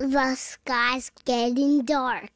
The sky's getting dark.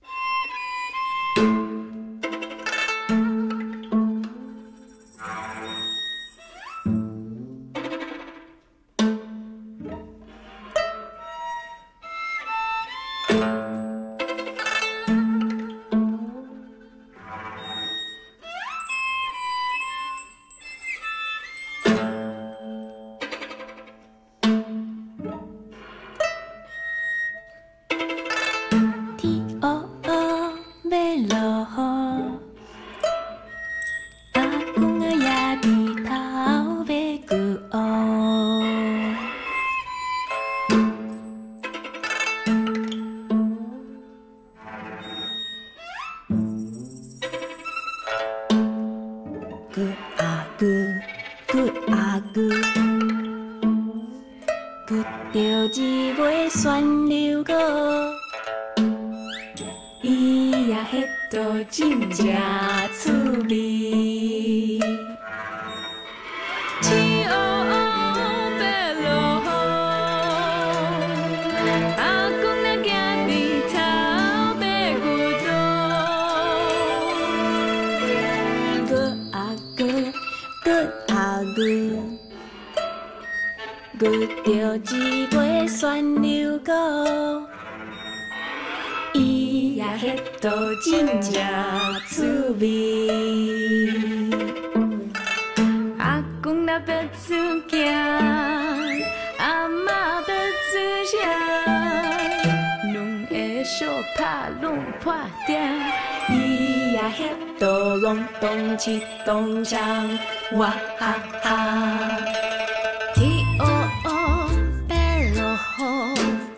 东江，哇哈哈 ，T-O-O, bello ho.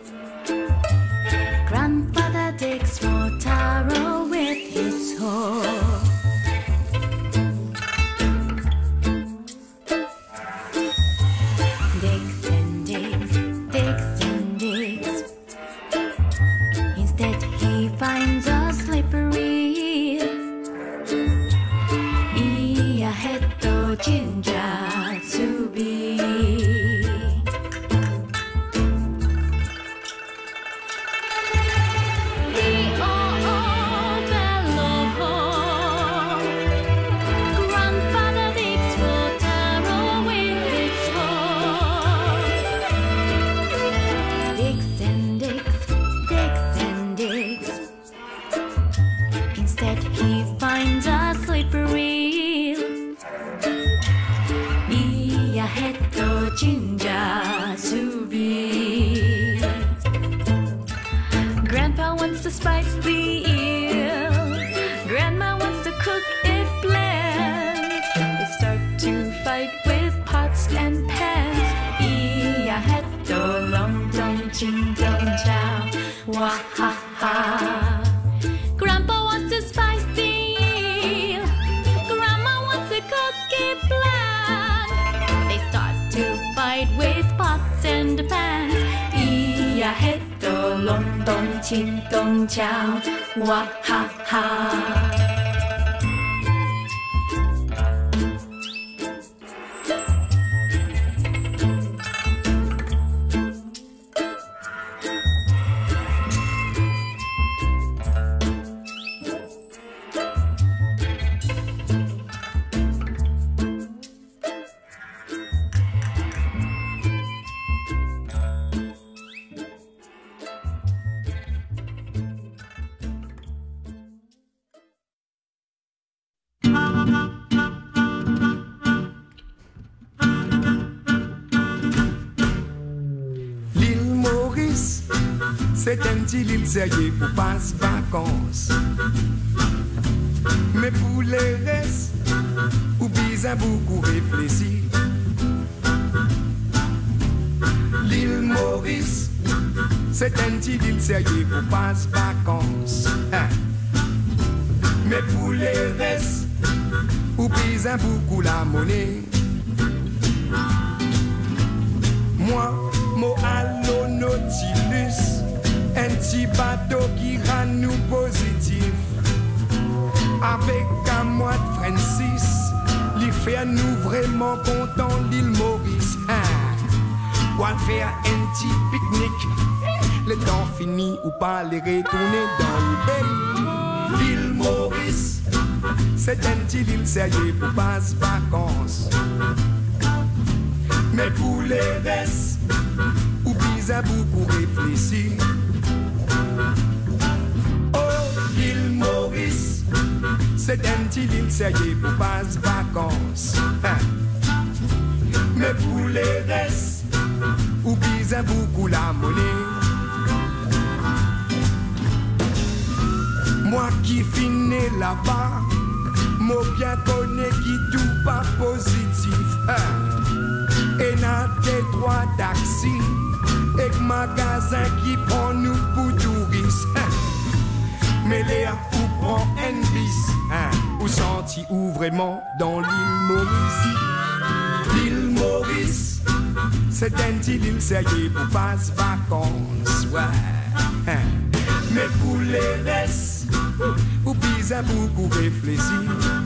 Grandfather digs for taro with his hoe. Digs and digs, digs and digs. Instead he finds a slippery ginger to be. Grandfather digs for taro with his hoe. Digs and digs, digs and digs. Instead he finds a slippery ginger to be. Grandpa wants to spice the eel. Grandma wants to cook it bland. They start to fight with pots and pans. Ia-heto long dong ching dong chow. Wah ha ha. Grandpa wants to spice the eel. Grandma wants to cook it bland. They start to fight with pots and pans. Ia-heto long dong ching dong chow. Wah ha ha. C'est un petit île sérieux pour passer vacances. Mais pour le reste, ou besoin beaucoup réfléchir. L'île Maurice, c'est un petit île sérieux pour passer vacances. Hein? Mais pour le reste, ou besoin beaucoup la monnaie. Moi, moi, allo Nautilus. Un petit bateau qui rend nous positif. Avec un mois de Francis, l'y fait nous vraiment contents l'île Maurice. Hein? On va faire un petit pique-nique le temps fini ou pas les retourner dans le pays. L'île Maurice, c'est une petite île sérieuse pour passer vacances. Mais pour les restes, ou bien beaucoup réfléchir. Oh, l'île Maurice, c'est une petite île sérieuse pour passer vacances. Mais pour les restes, ou bien beaucoup la monnaie. Moi qui finis là-bas, moi bien connais qui tout pas positif. Et n'a des droits taxi, et magasin qui prend nous pour touristes. Mais les ou prend un bis, ou senti ou vraiment dans l'île Maurice. L'île Maurice, c'est une petite île sérieuse pour passer vacances. Ouais. Mais pour les restes, ou bien beaucoup réfléchir.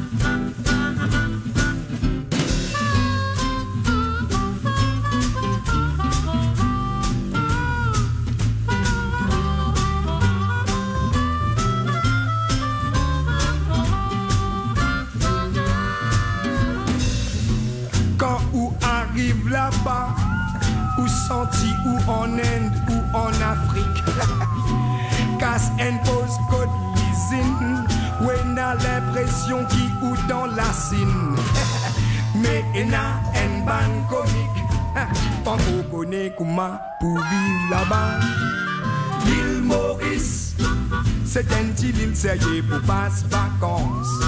Quand ou arrive là-bas, ou senti ou en Inde ou en Afrique, casse un postcode l'usine, où on a l'impression qui ou dans la cine. Mais on a un ban comique, pas qu'on connaît comment pour vivre là-bas. L'île Maurice, c'est une petite île sérieuse pour passer vacances.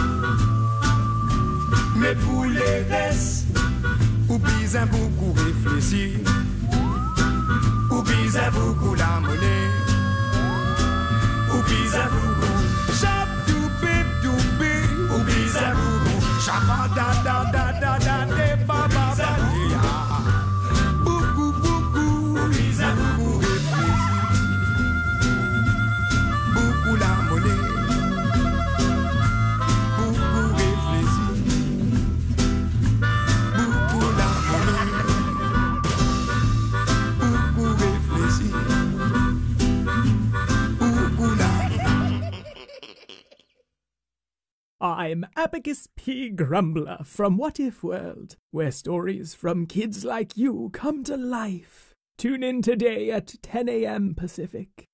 Mais pour les restes, ou bien beaucoup réfléchir, ou bien beaucoup la monnaie, ou bien beaucoup chap doupé doupé, ou bien beaucoup chapa da da da da da de baba ba beaucoup beaucoup, ou bien beaucoup réfléchir, beaucoup la monnaie, beaucoup réfléchir. I'm Abacus P. Grumbler from What If World, where stories from kids like you come to life. Tune in today at 10 a.m. Pacific.